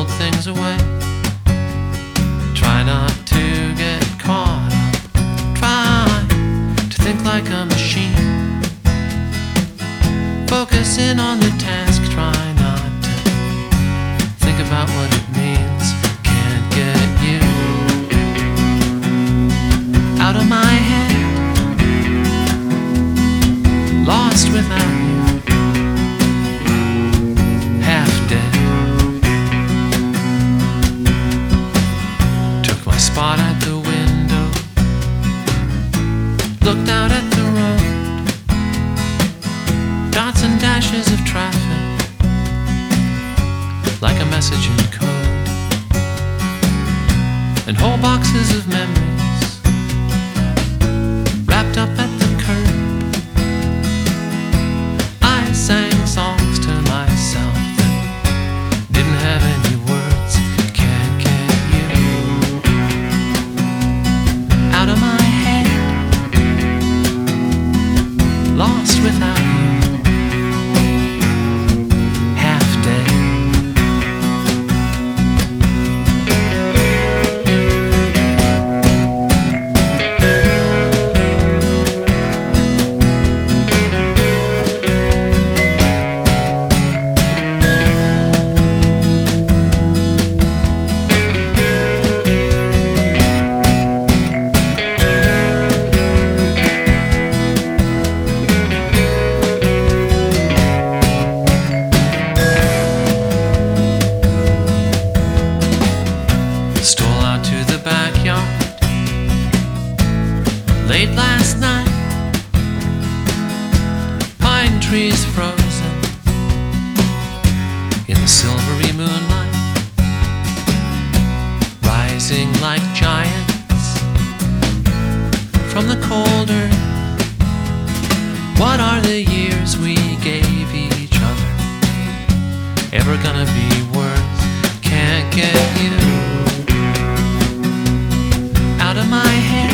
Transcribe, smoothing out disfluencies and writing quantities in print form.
old things away. Try not to get caught up. Try to think like a machine. Focus in on the task. Try not to think about what it means. Can't get you out of my head. Lost without you. Half dead. Took my spot at the window. Looked out at the road. Dots and dashes of traffic, like a message in code. And whole boxes of memories wrapped up at the curb. I sang songs to myself that didn't have any words. Can't get you out of my head. Lost without you. Half dead. Stole out to the backyard late last night. Pine trees frozen in the silvery moonlight, rising like giants from the cold earth. What are the years we gave each other ever gonna be worth? Can't get you out of my head.